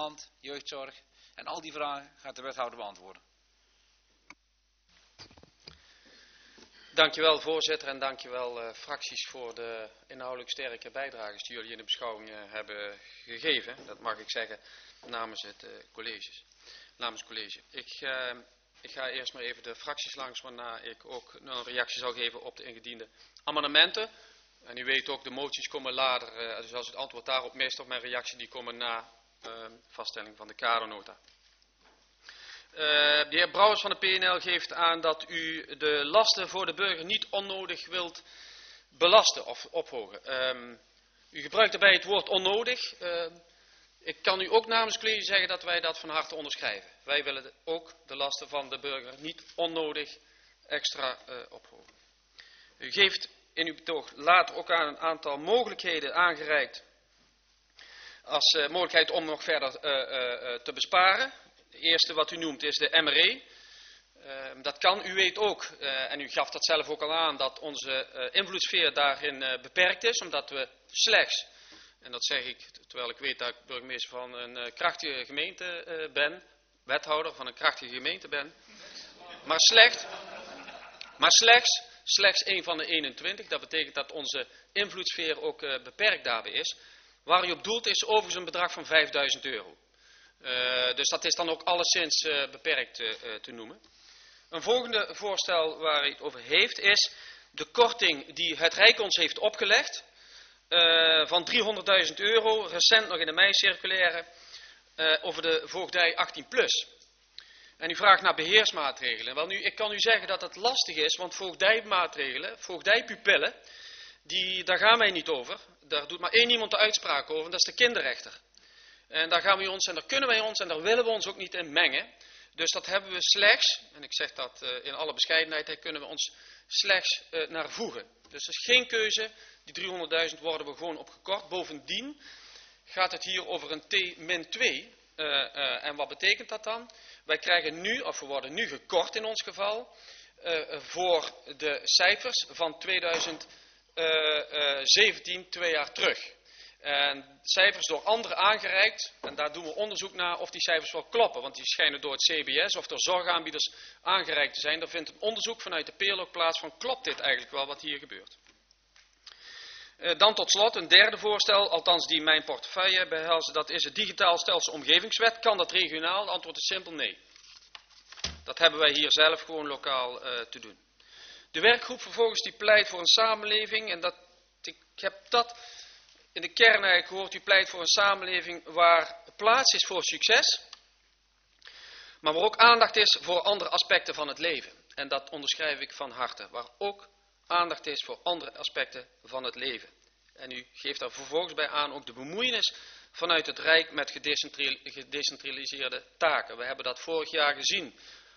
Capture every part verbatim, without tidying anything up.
land, jeugdzorg. En al die vragen gaat de wethouder beantwoorden. Dankjewel voorzitter en dankjewel uh, fracties voor de inhoudelijk sterke bijdrages die jullie in de beschouwing uh, hebben gegeven. Dat mag ik zeggen namens het uh, colleges, namens het college. Ik, uh, ik ga eerst maar even de fracties langs, waarna ik ook een reactie zal geven op de ingediende amendementen. En u weet ook, de moties komen later, uh, dus als het antwoord daarop mist op mijn reactie, die komen na uh, vaststelling van de kadernota. Uh, de heer Brouwers van de P N L geeft aan dat u de lasten voor de burger niet onnodig wilt belasten of ophogen. Um, u gebruikt daarbij het woord onnodig. Uh, ik kan u ook namens het college zeggen dat wij dat van harte onderschrijven. Wij willen ook de lasten van de burger niet onnodig extra uh, ophogen. U geeft in uw betoog later ook aan een aantal mogelijkheden aangereikt als uh, mogelijkheid om nog verder uh, uh, te besparen. De eerste wat u noemt is de M R E. Uh, dat kan, u weet ook, uh, en u gaf dat zelf ook al aan, dat onze uh, invloedssfeer daarin uh, beperkt is, omdat we slechts, en dat zeg ik terwijl ik weet dat ik burgemeester van een uh, krachtige gemeente uh, ben, wethouder van een krachtige gemeente ben, maar slechts, maar slechts, slechts één van de eenentwintig, dat betekent dat onze invloedssfeer ook uh, beperkt daarbij is. Waar u op doelt is overigens een bedrag van vijfduizend euro. Uh, dus dat is dan ook alleszins uh, beperkt uh, te noemen. Een volgende voorstel waar hij het over heeft is de korting die het Rijk ons heeft opgelegd uh, van driehonderdduizend euro, recent nog in de mei-circulaire, uh, over de voogdij achttien plus. En u vraagt naar beheersmaatregelen. Wel nu, ik kan u zeggen dat het lastig is, want voogdijmaatregelen, voogdijpupillen, die, daar gaan wij niet over. Daar doet maar één iemand de uitspraak over, en dat is de kinderrechter. En daar gaan we ons, en daar kunnen wij ons, en daar willen we ons ook niet in mengen. Dus dat hebben we slechts, en ik zeg dat uh, in alle bescheidenheid, daar kunnen we ons slechts uh, naar voegen. Dus er is geen keuze, die driehonderdduizend worden we gewoon opgekort. Bovendien gaat het hier over een T min twee. Uh, uh, en wat betekent dat dan? Wij krijgen nu, of we worden nu gekort in ons geval, uh, voor de cijfers van tweeduizend zeventien, twee jaar terug. En cijfers door anderen aangereikt, en daar doen we onderzoek naar of die cijfers wel kloppen, want die schijnen door het C B S of door zorgaanbieders aangereikt te zijn. Daar vindt een onderzoek vanuit de P L O plaats van, klopt dit eigenlijk wel wat hier gebeurt? Uh, dan tot slot een derde voorstel, althans die mijn portefeuille behelst, dat is het digitaal stelsel omgevingswet. Kan dat regionaal? Het antwoord is simpel nee. Dat hebben wij hier zelf gewoon lokaal uh, te doen. De werkgroep vervolgens die pleit voor een samenleving, en dat, ik heb dat in de kern eigenlijk gehoord, u pleit voor een samenleving waar plaats is voor succes, maar waar ook aandacht is voor andere aspecten van het leven. En dat onderschrijf ik van harte, waar ook aandacht is voor andere aspecten van het leven. En u geeft daar vervolgens bij aan ook de bemoeienis vanuit het Rijk met gedecentraliseerde taken. We hebben dat vorig jaar gezien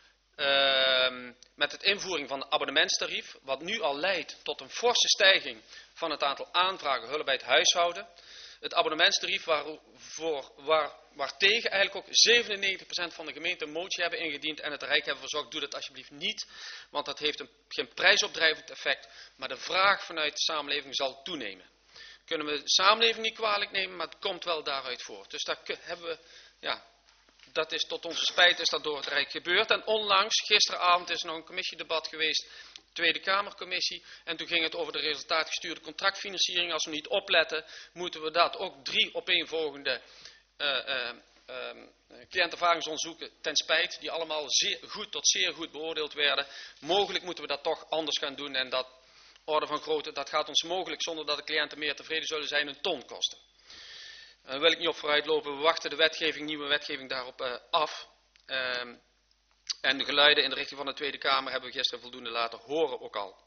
uh, met het invoering van de abonnementstarief, wat nu al leidt tot een forse stijging van het aantal aanvragen hulp bij het huishouden. Het abonnementstarief waar, voor, waar, waartegen eigenlijk ook zevenennegentig procent van de gemeenten een motie hebben ingediend en het Rijk hebben verzorgd, doe dat alsjeblieft niet, want dat heeft een, geen prijsopdrijvend effect, maar de vraag vanuit de samenleving zal toenemen. Kunnen we de samenleving niet kwalijk nemen, maar het komt wel daaruit voort. Dus daar hebben we, ja, dat is tot onze spijt is dat door het Rijk gebeurd. En onlangs, gisteravond is er nog een commissiedebat geweest, Tweede Kamercommissie, en toen ging het over de resultaatgestuurde contractfinanciering. Als we niet opletten, moeten we dat ook drie opeenvolgende uh, uh, uh, cliëntervaringsonderzoeken ten spijt, die allemaal zeer goed tot zeer goed beoordeeld werden. Mogelijk moeten we dat toch anders gaan doen en dat orde van grootte, dat gaat ons mogelijk, zonder dat de cliënten meer tevreden zullen zijn, een ton kosten. Daar wil ik niet op vooruit lopen, we wachten de wetgeving, nieuwe wetgeving daarop uh, af. Uh, En de geluiden in de richting van de Tweede Kamer hebben we gisteren voldoende laten horen ook al.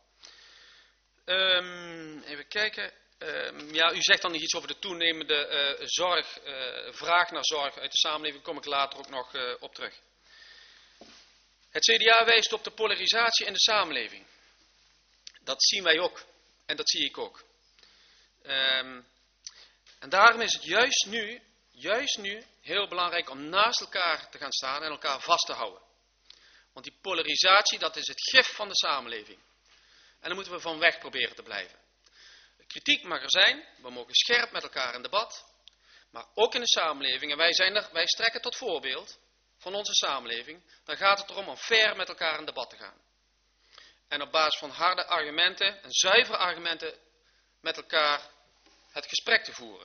Um, even kijken. Um, ja, u zegt dan nog iets over de toenemende uh, zorg, uh, vraag naar zorg uit de samenleving. Daar kom ik later ook nog uh, op terug. Het C D A wijst op de polarisatie in de samenleving. Dat zien wij ook. En dat zie ik ook. Um, en daarom is het juist nu, juist nu heel belangrijk om naast elkaar te gaan staan en elkaar vast te houden. Want die polarisatie, dat is het gif van de samenleving. En daar moeten we van weg proberen te blijven. Kritiek mag er zijn, we mogen scherp met elkaar in debat. Maar ook in de samenleving, en wij, zijn er, wij strekken tot voorbeeld van onze samenleving, dan gaat het erom om fair met elkaar in debat te gaan. En op basis van harde argumenten en zuivere argumenten met elkaar het gesprek te voeren.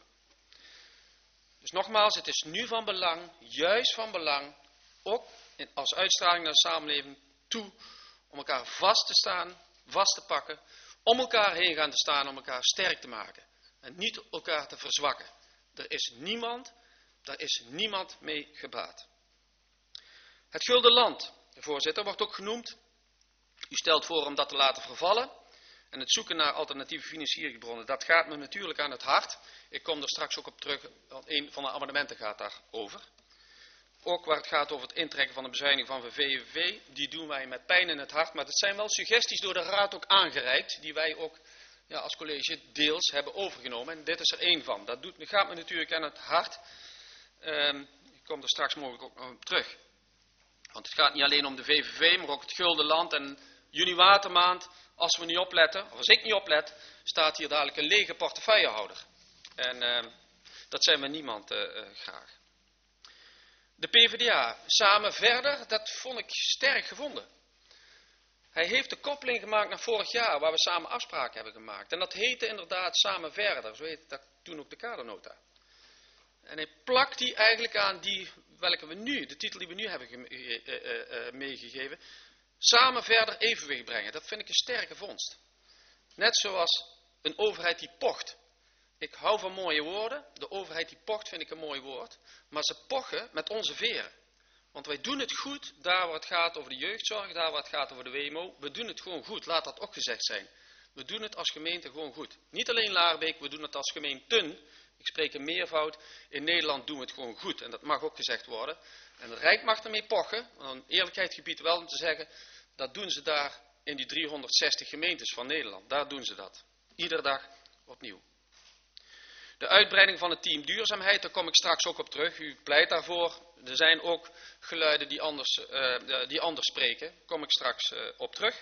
Dus nogmaals, het is nu van belang, juist van belang, ook als uitstraling naar de samenleving toe, om elkaar vast te staan, vast te pakken, om elkaar heen gaan te staan, om elkaar sterk te maken. En niet elkaar te verzwakken. Er is niemand, daar is niemand mee gebaat. Het Gulden Land, de voorzitter, wordt ook genoemd. U stelt voor om dat te laten vervallen. En het zoeken naar alternatieve financieringsbronnen, dat gaat me natuurlijk aan het hart. Ik kom er straks ook op terug, want een van de amendementen gaat daarover. Ook waar het gaat over het intrekken van de bezuiniging van V V V, die doen wij met pijn in het hart. Maar het zijn wel suggesties door de Raad ook aangereikt, die wij ook ja, als college deels hebben overgenomen. En dit is er één van. Dat doet, gaat me natuurlijk aan het hart. Um, ik kom er straks mogelijk ook nog op terug. Want het gaat niet alleen om de V V V, maar ook het Gulden Land en juni watermaand. Als we niet opletten, of als ik niet oplet, staat hier dadelijk een lege portefeuillehouder. En uh, dat zijn we niemand uh, uh, graag. De P v d A, samen verder, dat vond ik sterk gevonden. Hij heeft de koppeling gemaakt naar vorig jaar, waar we samen afspraken hebben gemaakt. En dat heette inderdaad samen verder, zo heette dat toen ook de kadernota. En hij plakt die eigenlijk aan die, welke we nu, de titel die we nu hebben ge, uh, uh, uh, meegegeven, samen verder evenwicht brengen. Dat vind ik een sterke vondst. Net zoals een overheid die pocht. Ik hou van mooie woorden. De overheid die pocht vind ik een mooi woord. Maar ze pochen met onze veren. Want wij doen het goed daar waar het gaat over de jeugdzorg, daar waar het gaat over de W M O. We doen het gewoon goed. Laat dat ook gezegd zijn. We doen het als gemeente gewoon goed. Niet alleen Laarbeek, we doen het als gemeenten. Ik spreek in meervoud. In Nederland doen we het gewoon goed. En dat mag ook gezegd worden. En het Rijk mag ermee pochen. Aan eerlijkheid gebied wel om te zeggen, dat doen ze daar in die driehonderdzestig gemeentes van Nederland. Daar doen ze dat. Iedere dag opnieuw. De uitbreiding van het team duurzaamheid, daar kom ik straks ook op terug. U pleit daarvoor. Er zijn ook geluiden die anders, uh, die anders spreken. Daar kom ik straks uh, op terug.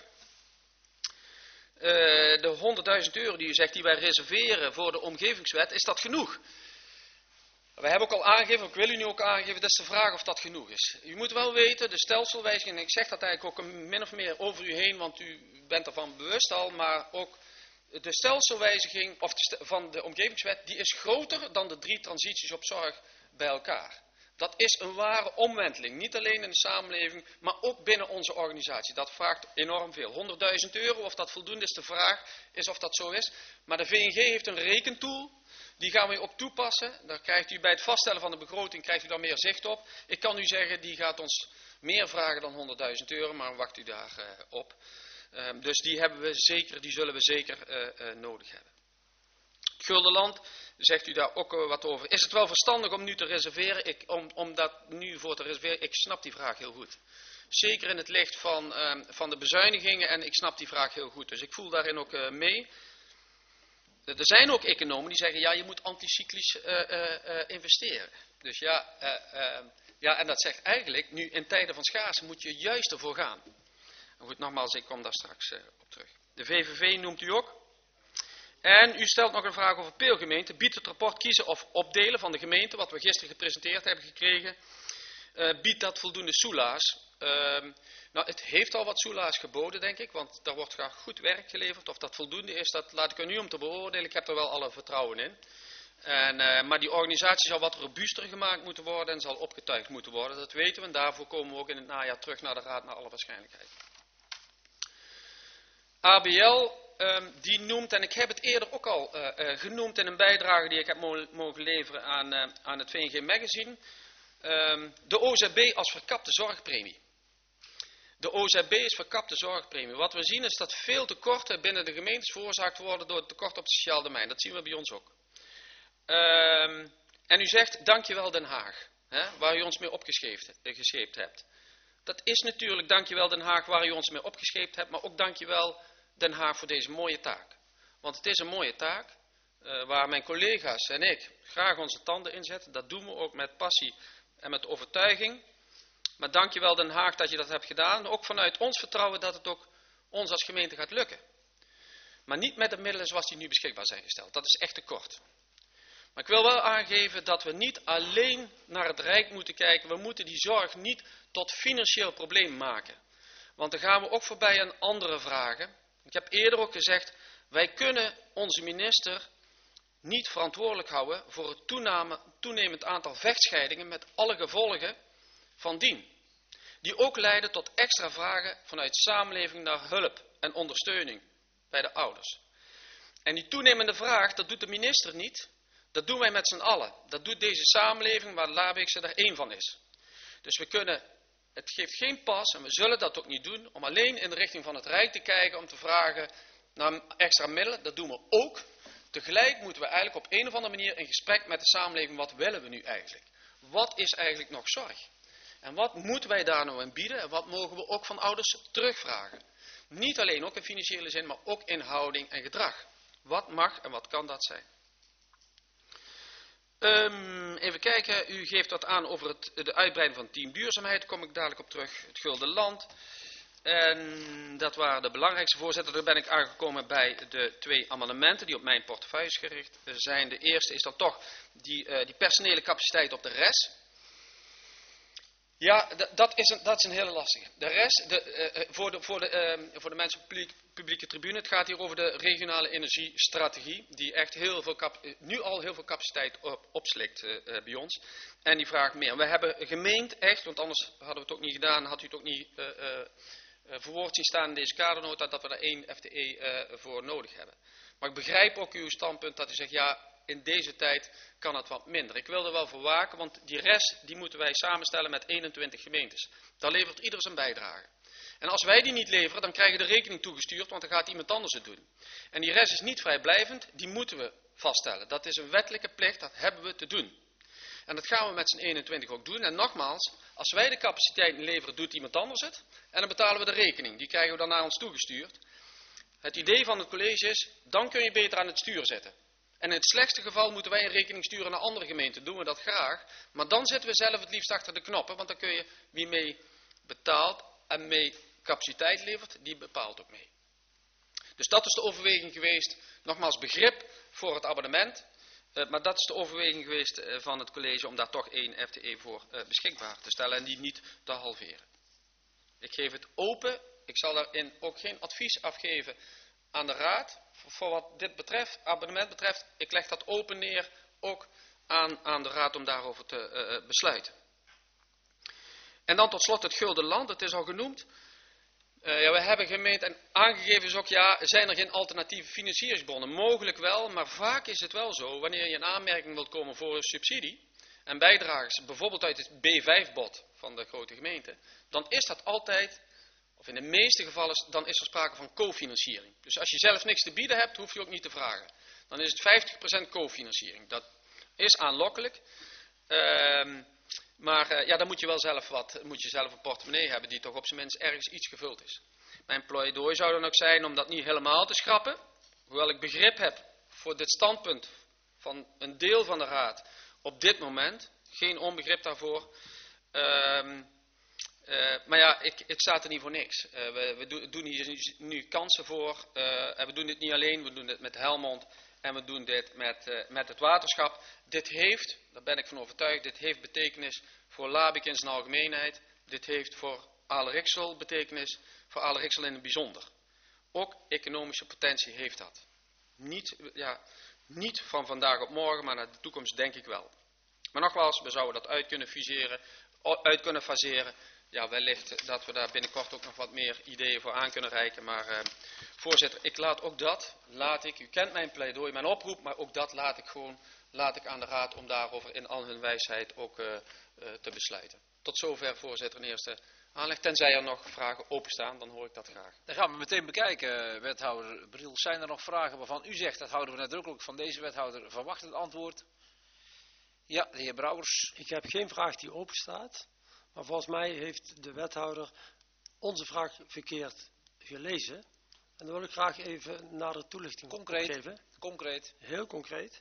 Uh, de honderdduizend euro die u zegt die wij reserveren voor de omgevingswet, is dat genoeg? Wij hebben ook al aangegeven, ik wil u nu ook aangeven, dat is de vraag of dat genoeg is. U moet wel weten, de stelselwijziging, en ik zeg dat eigenlijk ook min of meer over u heen, want u bent ervan bewust al, maar ook de stelselwijziging of de, van de omgevingswet, die is groter dan de drie transities op zorg bij elkaar. Dat is een ware omwenteling, niet alleen in de samenleving, maar ook binnen onze organisatie. Dat vraagt enorm veel. honderdduizend euro, of dat voldoende is, de vraag is of dat zo is. Maar de V N G heeft een rekentool, die gaan we ook toepassen. Daar krijgt u bij het vaststellen van de begroting krijgt u daar meer zicht op. Ik kan u zeggen, die gaat ons meer vragen dan honderdduizend euro, maar wacht u daar uh, op. Uh, dus die hebben we zeker, die zullen we zeker uh, uh, nodig hebben. Het Gulden Land, zegt u daar ook uh, wat over. Is het wel verstandig om nu te reserveren? Ik, om, om dat nu voor te reserveren? Ik snap die vraag heel goed. Zeker in het licht van, uh, van de bezuinigingen en ik snap die vraag heel goed. Dus ik voel daarin ook uh, mee. Er zijn ook economen die zeggen, ja, je moet anticyclisch uh, uh, uh, investeren. Dus ja, uh, uh, ja, en dat zegt eigenlijk, nu in tijden van schaarste moet je juist ervoor gaan. En goed, nogmaals, ik kom daar straks uh, op terug. De V V V noemt u ook. En u stelt nog een vraag over peelgemeenten. Biedt het rapport kiezen of opdelen van de gemeente, wat we gisteren gepresenteerd hebben gekregen, uh, biedt dat voldoende soelaas? Uh, nou, het heeft al wat soelaas geboden, denk ik, want daar wordt graag goed werk geleverd. Of dat voldoende is, dat laat ik er nu om te beoordelen. Ik heb er wel alle vertrouwen in. En, uh, maar die organisatie zal wat robuuster gemaakt moeten worden en zal opgetuigd moeten worden. Dat weten we en daarvoor komen we ook in het najaar terug naar de Raad naar alle waarschijnlijkheid. A B L, um, die noemt, en ik heb het eerder ook al uh, uh, genoemd in een bijdrage die ik heb mo mogen leveren aan, uh, aan het V N G Magazine, um, de O Z B als verkapte zorgpremie. De O Z B is verkapte zorgpremie. Wat we zien is dat veel tekorten binnen de gemeentes veroorzaakt worden door het tekort op het sociaal domein. Dat zien we bij ons ook. Um, en u zegt, dankjewel Den Haag, hè, waar u ons mee opgescheept hebt. Dat is natuurlijk dankjewel Den Haag waar u ons mee opgescheept hebt, maar ook dankjewel Den Haag voor deze mooie taak. Want het is een mooie taak, uh, waar mijn collega's en ik graag onze tanden inzetten. Dat doen we ook met passie en met overtuiging. Maar dankjewel Den Haag dat je dat hebt gedaan. Ook vanuit ons vertrouwen dat het ook ons als gemeente gaat lukken. Maar niet met de middelen zoals die nu beschikbaar zijn gesteld. Dat is echt te kort. Maar ik wil wel aangeven dat we niet alleen naar het Rijk moeten kijken. We moeten die zorg niet tot financieel probleem maken. Want dan gaan we ook voorbij aan andere vragen. Ik heb eerder ook gezegd, wij kunnen onze minister niet verantwoordelijk houden voor het toename, toenemend aantal vechtscheidingen met alle gevolgen van dien. Die ook leiden tot extra vragen vanuit de samenleving naar hulp en ondersteuning bij de ouders. En die toenemende vraag, dat doet de minister niet. Dat doen wij met z'n allen. Dat doet deze samenleving waar Labeekse er één van is. Dus we kunnen, het geeft geen pas en we zullen dat ook niet doen, om alleen in de richting van het Rijk te kijken, om te vragen naar extra middelen. Dat doen we ook. Tegelijk moeten we eigenlijk op een of andere manier in gesprek met de samenleving, wat willen we nu eigenlijk? Wat is eigenlijk nog zorg? En wat moeten wij daar nou in bieden? En wat mogen we ook van ouders terugvragen? Niet alleen ook in financiële zin, maar ook in houding en gedrag. Wat mag en wat kan dat zijn? Um, even kijken, u geeft wat aan over het, de uitbreiding van team duurzaamheid. Daar kom ik dadelijk op terug. Het Gulden Land. En dat waren de belangrijkste voorzitter. Daar ben ik aangekomen bij de twee amendementen die op mijn portefeuille gericht zijn. De eerste is dan toch die, uh, die personele capaciteit op de R E S. Ja, dat is, een, dat is een hele lastige. De R E S, de, uh, voor, de, voor, de, uh, voor de mensen op publiek, publieke tribune, het gaat hier over de regionale energiestrategie, die echt heel veel cap, nu al heel veel capaciteit op, opslikt uh, uh, bij ons. En die vraagt meer. We hebben gemeend echt, want anders hadden we het ook niet gedaan, had u het ook niet uh, uh, uh, verwoord zien staan in deze kadernota, dat we daar één F T E uh, voor nodig hebben. Maar ik begrijp ook uw standpunt dat u zegt, ja, in deze tijd kan het wat minder. Ik wil er wel voor waken, want die R E S die moeten wij samenstellen met eenentwintig gemeentes. Daar levert ieder zijn bijdrage. En als wij die niet leveren, dan krijgen we de rekening toegestuurd, want dan gaat iemand anders het doen. En die R E S is niet vrijblijvend, die moeten we vaststellen. Dat is een wettelijke plicht, dat hebben we te doen. En dat gaan we met z'n eenentwintig ook doen. En nogmaals, als wij de capaciteiten leveren, doet iemand anders het. En dan betalen we de rekening. Die krijgen we dan naar ons toegestuurd. Het idee van het college is, dan kun je beter aan het stuur zitten. En in het slechtste geval moeten wij een rekening sturen naar andere gemeenten. Doen we dat graag. Maar dan zitten we zelf het liefst achter de knoppen. Want dan kun je, wie mee betaalt en mee capaciteit levert, die bepaalt ook mee. Dus dat is de overweging geweest. Nogmaals, begrip voor het abonnement. Uh, maar dat is de overweging geweest uh, van het college om daar toch één F T E voor uh, beschikbaar te stellen. En die niet te halveren. Ik geef het open. Ik zal daarin ook geen advies afgeven aan de raad. Voor wat dit betreft, abonnement betreft, ik leg dat open neer, ook aan, aan de raad om daarover te uh, besluiten. En dan tot slot het Gulden Land, het is al genoemd. Uh, ja, we hebben gemeend en aangegeven is ook, ja, zijn er geen alternatieve financieringsbronnen? Mogelijk wel, maar vaak is het wel zo, wanneer je een aanmerking wilt komen voor een subsidie en bijdragers, bijvoorbeeld uit het B vijf bod van de grote gemeente, dan is dat altijd, of in de meeste gevallen, dan is er sprake van cofinanciering. Dus als je zelf niks te bieden hebt, hoef je ook niet te vragen. Dan is het vijftig procent cofinanciering. Dat is aanlokkelijk. Uh, maar uh, ja, dan moet je wel zelf wat, moet je zelf een portemonnee hebben die toch op zijn minst ergens iets gevuld is. Mijn pleidooi zou dan ook zijn om dat niet helemaal te schrappen. Hoewel ik begrip heb voor dit standpunt van een deel van de raad op dit moment. Geen onbegrip daarvoor. Uh, Uh, maar ja, ik, ik sta er niet voor niks. Uh, we we do, doen hier nu, nu kansen voor. Uh, en we doen dit niet alleen, we doen dit met Helmond en we doen dit met, uh, met het waterschap. Dit heeft, daar ben ik van overtuigd, dit heeft betekenis voor Labeek in zijn algemeenheid. Dit heeft voor Aalriksel betekenis, voor Aalriksel in het bijzonder. Ook economische potentie heeft dat. Niet, ja, niet van vandaag op morgen, maar naar de toekomst denk ik wel. Maar nogmaals, we zouden dat uit kunnen fuseren, uit kunnen faseren. Ja, wellicht dat we daar binnenkort ook nog wat meer ideeën voor aan kunnen reiken. Maar uh, voorzitter, ik laat ook dat, laat ik, u kent mijn pleidooi, mijn oproep, maar ook dat laat ik gewoon, laat ik aan de raad om daarover in al hun wijsheid ook uh, uh, te besluiten. Tot zover, voorzitter, een eerste aanleg. Tenzij er nog vragen openstaan, dan hoor ik dat graag. Dan gaan we meteen bekijken, wethouder Briel. Zijn er nog vragen waarvan u zegt, dat houden we nadrukkelijk van deze wethouder verwacht het antwoord? Ja, de heer Brouwers. Ik heb geen vraag die open staat. Maar volgens mij heeft de wethouder onze vraag verkeerd gelezen. En dan wil ik graag even nader toelichting concreet, geven. Concreet. Heel concreet.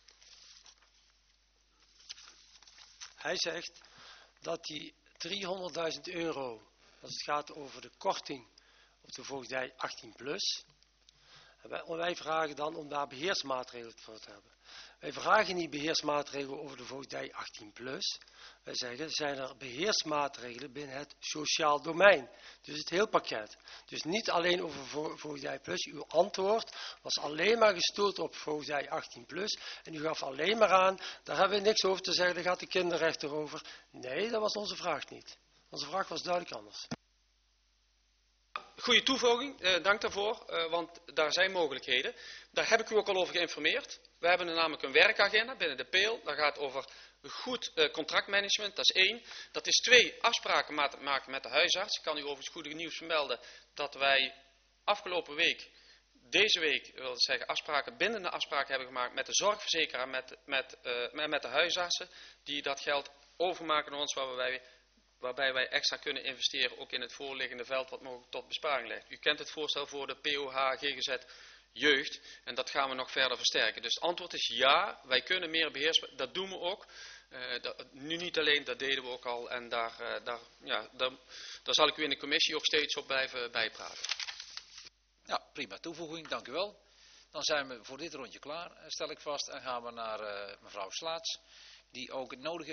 Hij zegt dat die driehonderdduizend euro, als het gaat over de korting op de voogdij achttien plus. En wij, en wij vragen dan om daar beheersmaatregelen voor te hebben. Wij vragen niet beheersmaatregelen over de voogdij achttien plus. Wij zeggen, zijn er beheersmaatregelen binnen het sociaal domein. Dus het heel pakket. Dus niet alleen over vo voogdij plus. Uw antwoord was alleen maar gestoeld op voogdij achttien plus. En u gaf alleen maar aan, daar hebben we niks over te zeggen, daar gaat de kinderrechter over. Nee, dat was onze vraag niet. Onze vraag was duidelijk anders. Goeie toevoeging, eh, dank daarvoor, eh, want daar zijn mogelijkheden. Daar heb ik u ook al over geïnformeerd. We hebben namelijk een werkagenda binnen de P E E L. Dat gaat over goed eh, contractmanagement, dat is één. Dat is twee, afspraken maken met de huisarts. Ik kan u overigens goede nieuws vermelden dat wij afgelopen week, deze week, wil zeggen afspraken, bindende afspraken hebben gemaakt met de zorgverzekeraar, met, met, uh, met de huisartsen, die dat geld overmaken naar ons, waar wij waarbij wij extra kunnen investeren, ook in het voorliggende veld wat mogelijk tot besparing leidt. U kent het voorstel voor de P O H G G Z jeugd en dat gaan we nog verder versterken. Dus het antwoord is ja, wij kunnen meer beheersen, dat doen we ook. Uh, dat, nu niet alleen, dat deden we ook al en daar, uh, daar, ja, daar, daar zal ik u in de commissie ook steeds op blijven bijpraten. Ja, prima toevoeging, dank u wel. Dan zijn we voor dit rondje klaar, stel ik vast, en gaan we naar uh, mevrouw Slaats, die ook het nodige